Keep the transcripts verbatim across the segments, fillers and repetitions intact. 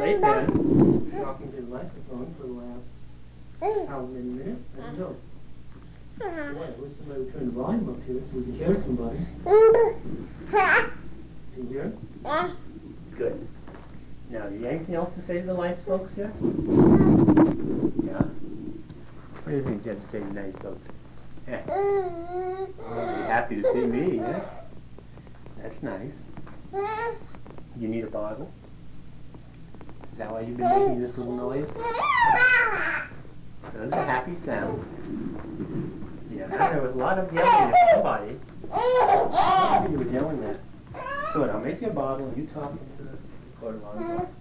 playpen, talking to the microphone for the last how many minutes? I don't know. Boy, I wish somebody would turn the volume up here so we could hear somebody. Can you hear? Good. Now, do you have anything else to say to the nice folks here? Yeah? What do you think you have to say to the nice folks? Yeah. Well, they're happy to see me, yeah? That's nice. Do you need a bottle? Is that why you've been making this little noise? Those are happy sounds. Yeah, there was a lot of yelling at somebody. Somebody you were yelling at. Good, I'll make you a bottle and you talk into the recorder while I'm talking.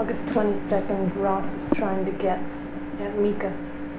August twenty-second, Ross is trying to get Aunt Mika.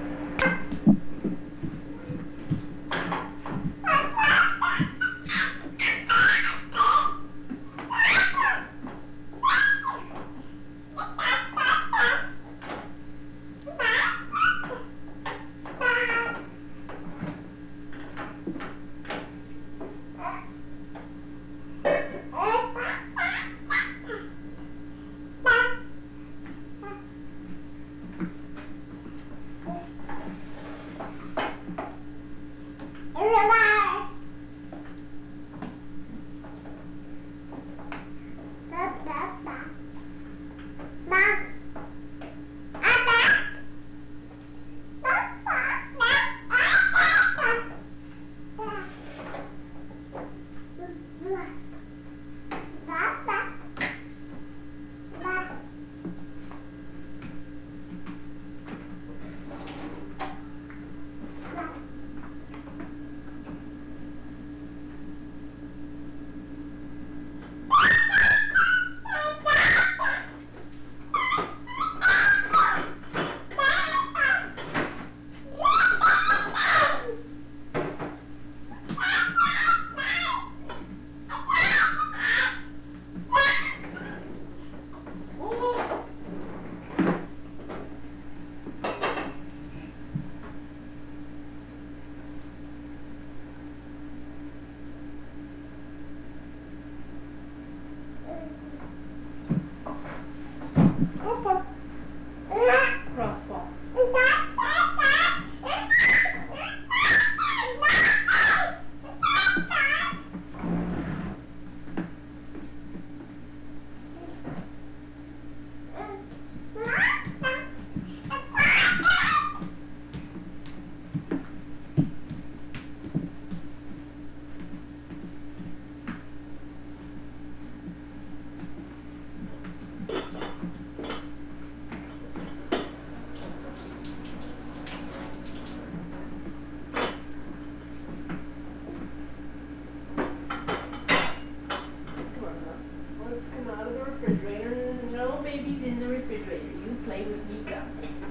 Crosswalk. No babies in the refrigerator. You play with Mika.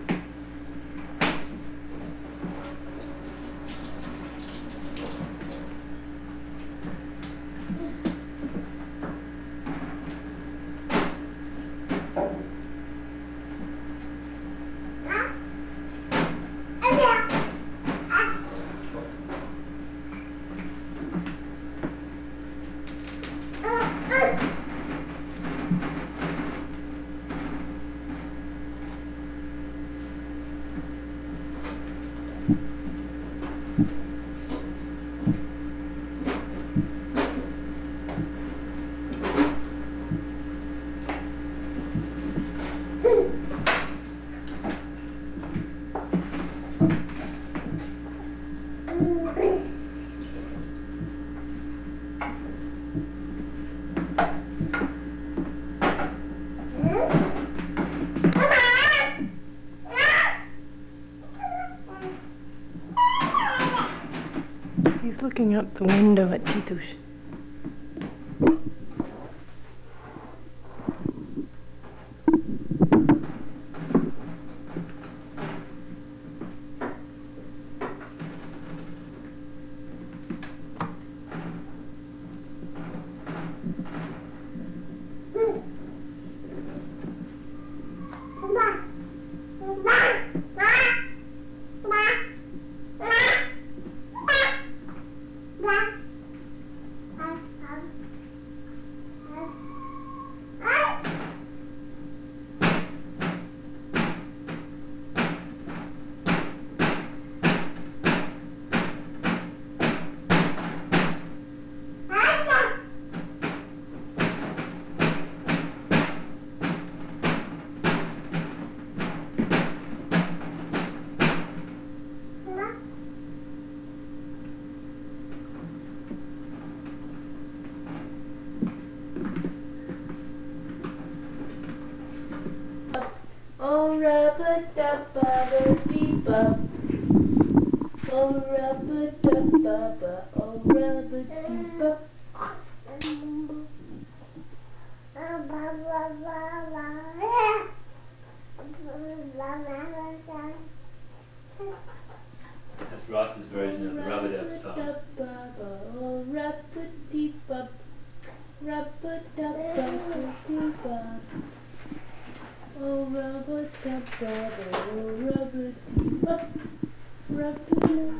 He's looking out the window at Titush. Oh, rubba-dubba-dee-bub. Oh, rubba-dubba-ba. Oh, rubba-dee-bub. rub-a-dub song. Oh, rub-a-dee-bub. Rub-a-dub-bub-a-dee-bub. Oh, rub-a-dub-bub, oh, rub-a-dee-bub. Rub-a-dub.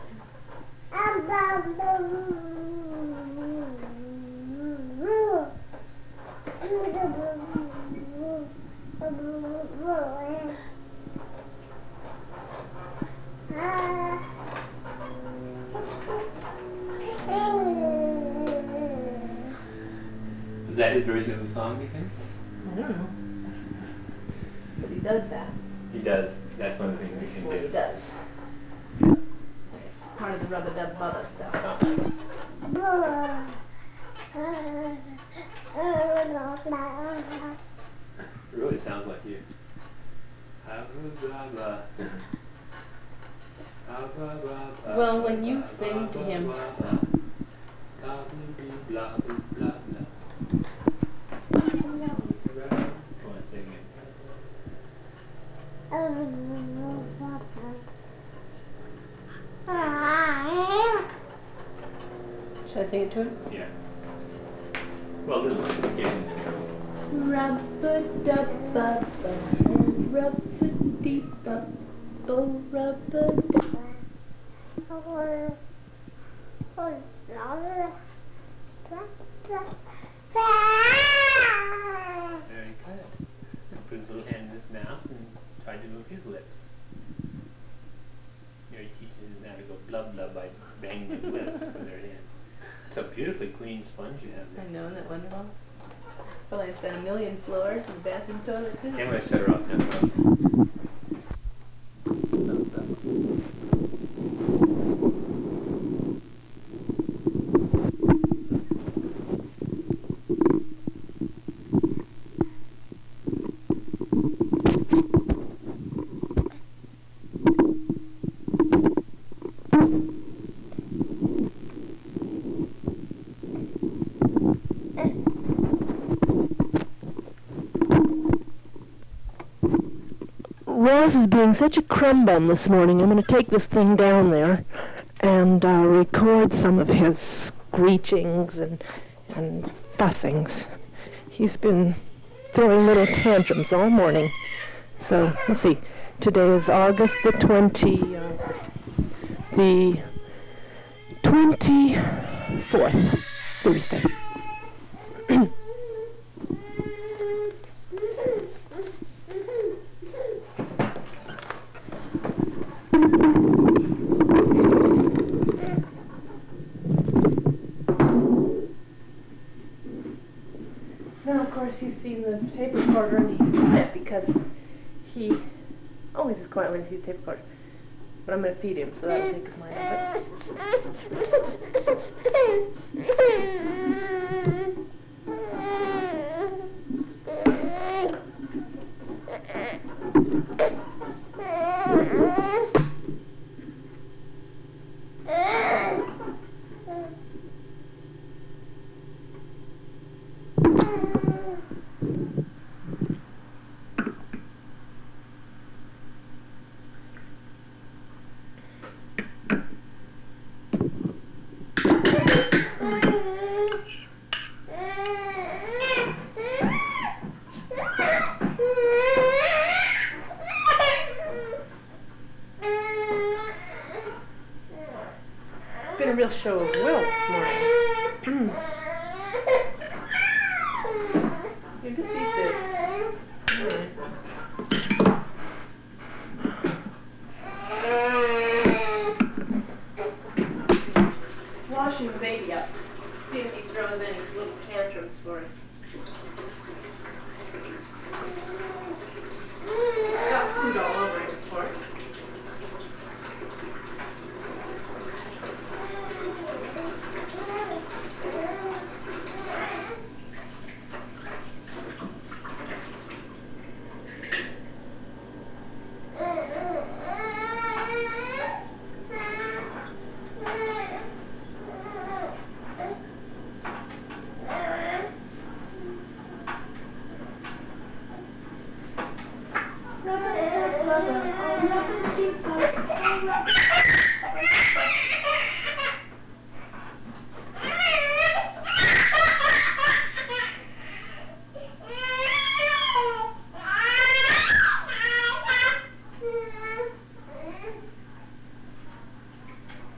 Is that his version of the song, do you think? I don't know. But he does that. He does. That's one of the things This he is can what he do. does. It's part of the rub-a-dub-bubba stuff. Stop. It really sounds like you. Well, when you sing to him, I want to sing it. should I sing it to him? Yeah. Well, a little bit. Give him this go. Rub-a-dub-bub, rub-a-dee-bub, oh, rub-a-dub. Very good. Put his little hand in his mouth and try to move his lips. You know, he teaches him how to go blub blub by banging his lips with their hand. It's a beautifully clean sponge you have I there. know, isn't that wonderful? Probably it's done a million floors and bathroom toilet too. I'm going to shut her off now. Ross is being such a crumb bum this morning. I'm going to take this thing down there and uh, record some of his screechings and, and fussings. He's been throwing little tantrums all morning. So, let's see. Today is August the twentieth, uh, the twenty-fourth, Thursday. Now, of course, he's seen the tape recorder and he's quiet because he always is quiet when he sees the tape recorder. But I'm going to feed him, so that'll take his mind off It's been a real show of will this morning. You just eat this. Washing the baby up. See if he throws any little tantrums for us. Got food all over him, of course.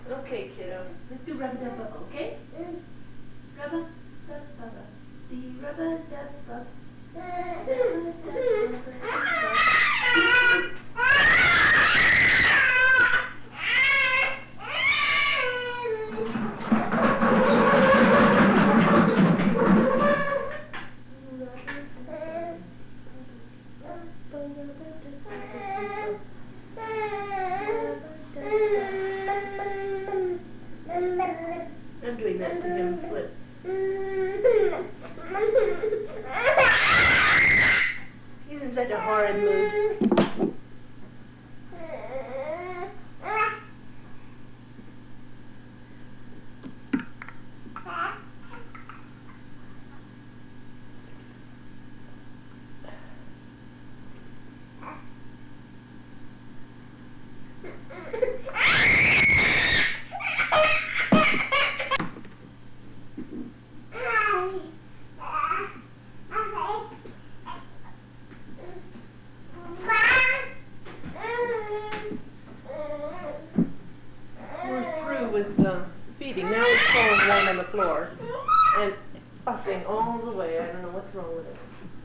Okay, kiddo. Let's do rub-a-dub-bub, okay? Rub-a-dub-bub. The rub-a-dub-bub. I'm doing that to him, Flip. He's in such a horrid mood. With um, feeding. Now it's falling right on the floor and fussing all the way. I don't know what's wrong with it.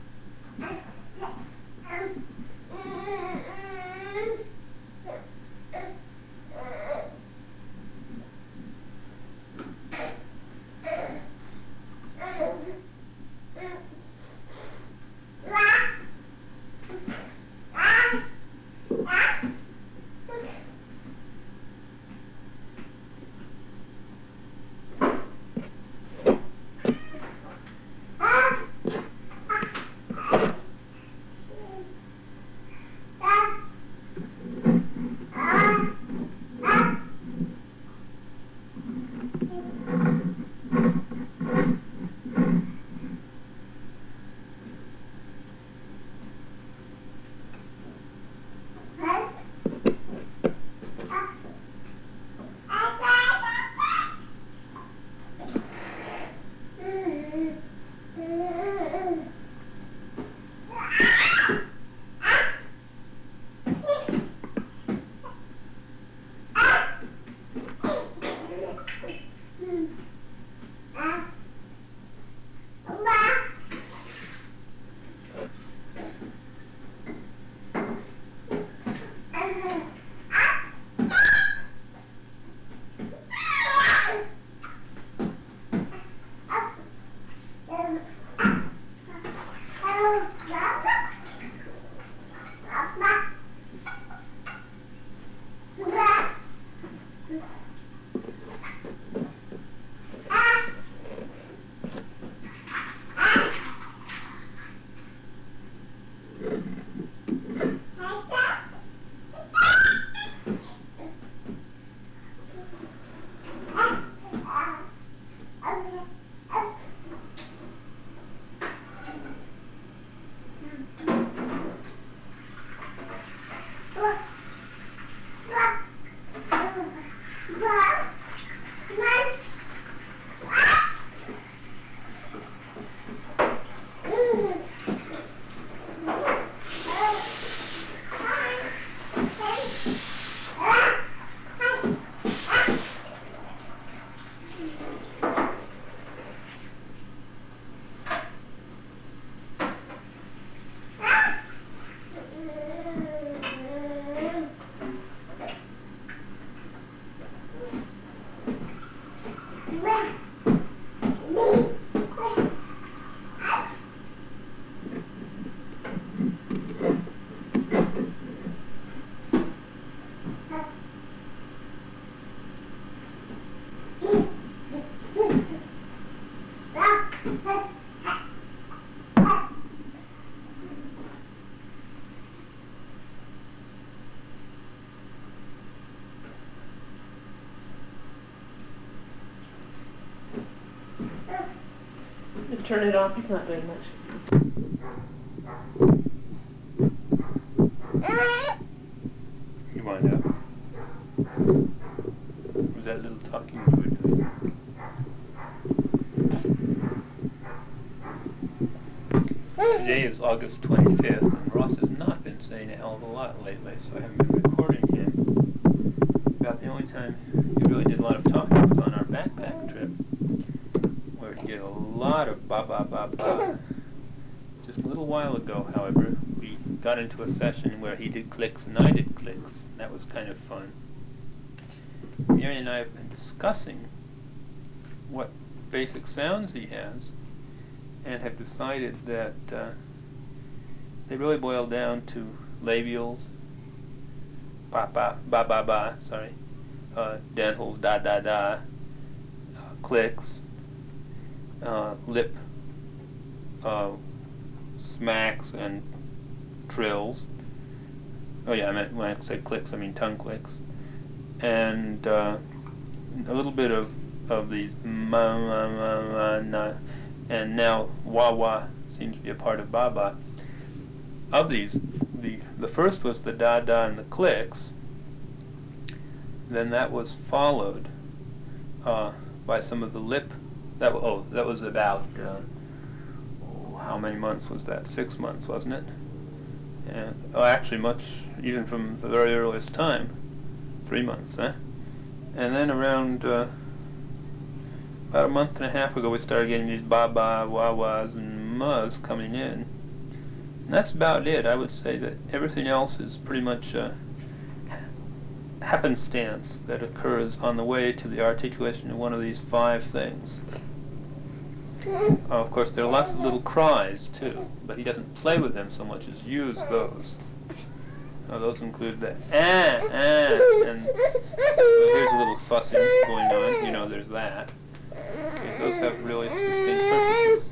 Turn it off, he's not doing much. You wind up. Was that little talking you were doing? Today is August twenty-fifth, and Ross has not been saying a hell of a lot lately, so I haven't been recording him. About the only time really did a lot of talking was on our backpack trip, where he did a lot of ba ba ba ba. Just a little while ago, however, we got into a session where he did clicks and I did clicks. That was kind of fun. Mary and I have been discussing what basic sounds he has, and have decided that uh, they really boil down to labials, ba ba ba ba ba, sorry, uh, dentals, da da da, uh, clicks, uh, lip uh, smacks and trills. Oh yeah, I meant when I say clicks, I mean tongue clicks, and uh, a little bit of of these ma ma ma ma na, and now wah wah seems to be a part of ba ba. Of these, the the first was the da da and the clicks. Then that was followed uh, by some of the lip. That oh, that was about uh, oh, how many months was that? Six months, wasn't it? And oh, actually, much even from the very earliest time, three months, eh? And then around uh, about a month and a half ago, we started getting these ba ba, wah wahs, and mas coming in. And that's about it. I would say that everything else is pretty much uh, happenstance that occurs on the way to the articulation of one of these five things. Uh, of course, there are lots of little cries too, but he doesn't play with them so much as use those. Uh, those include the ah, ah, and well, here's a little fussing going on. You know, there's that. Okay, those have really distinct purposes.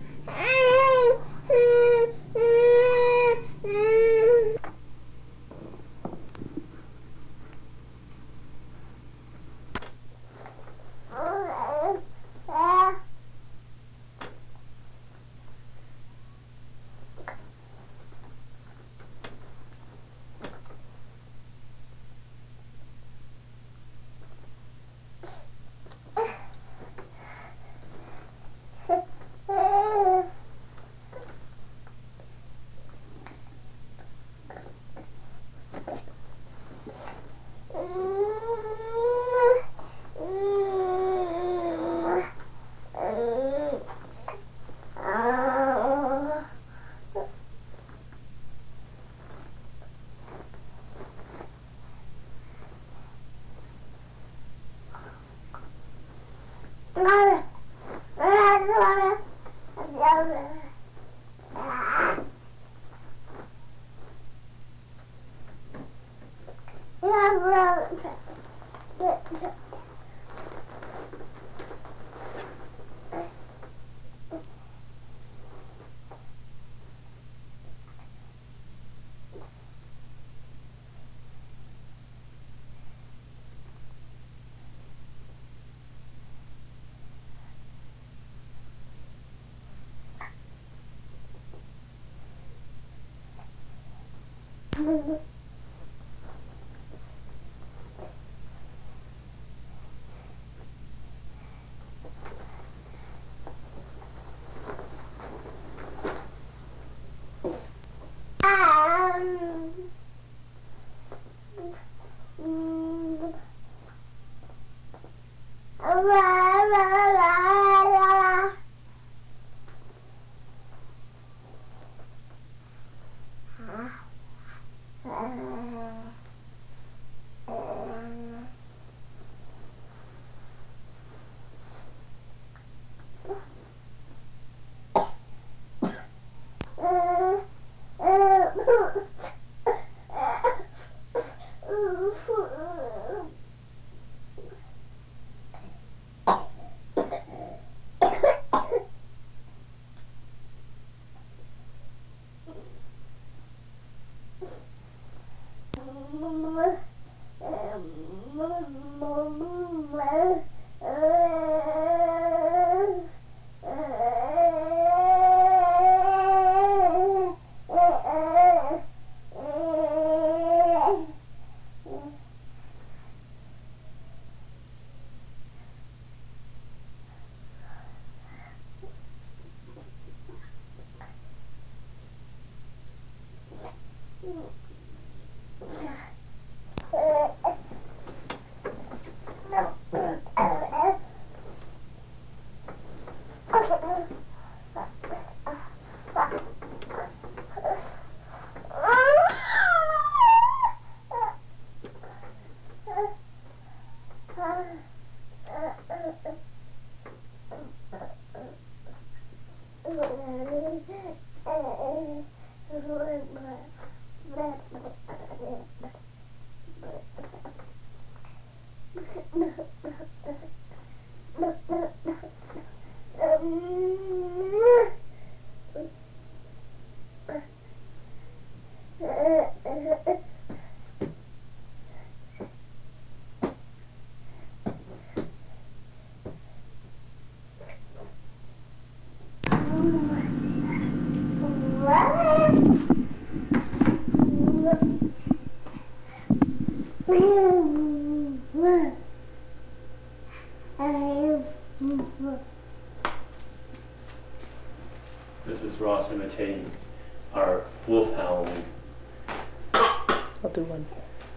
This is Ross imitating our wolf howling. I'll do one.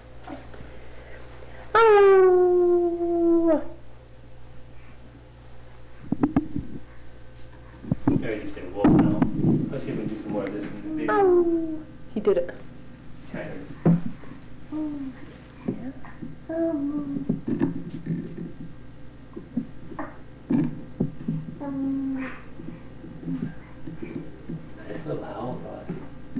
Oh. There, you just did a wolf howl. Let's see if we can do some more of this in the video. Oh. He did it. Kind of. Nice little howl, Ross.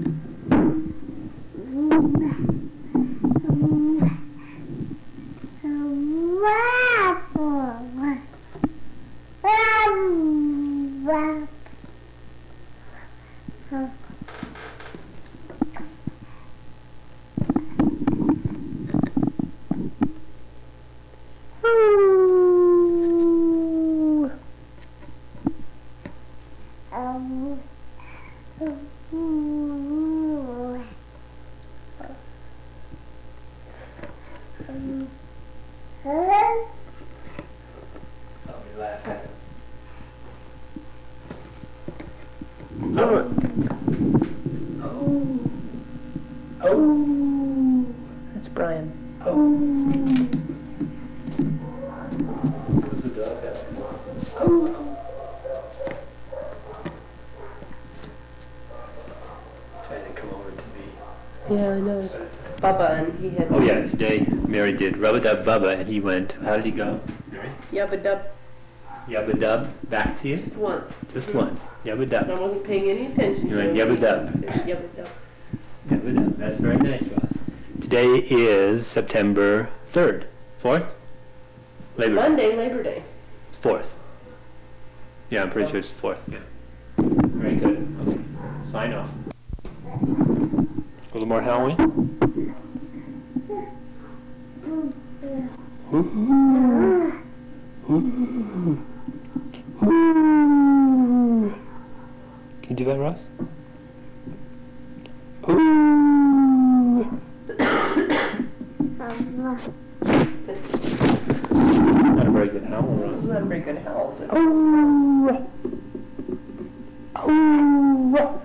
Somebody laughed at him. Oh. Oh. Oh. That's Brian. Oh. Who's the dog at? Oh. He's trying to come over to me. Yeah, I know. Bubba, and he had. Oh yeah, today Mary did Rub-a-Dub Bubba, and he went. How did he go, Mary? Yabba dub. Yabba Dub, back to you. Just once. Just Mm-hmm. once. Yabba I Dub. wasn't paying any attention. You went yabba dub. Yabba dub. Yabba Dub. That's very nice, Ross. Today is September third, fourth, Labor Day. Monday, Labor Day. Fourth. Yeah, I'm pretty So- sure it's the fourth. Yeah. Very good. I'll s- sign off. A little more howling. Ooh. Ooh. Ooh. Can you do that, Ross? Ooh. Not a very good howl, Ross. This is not a very good howl, but. Ooh. Ooh.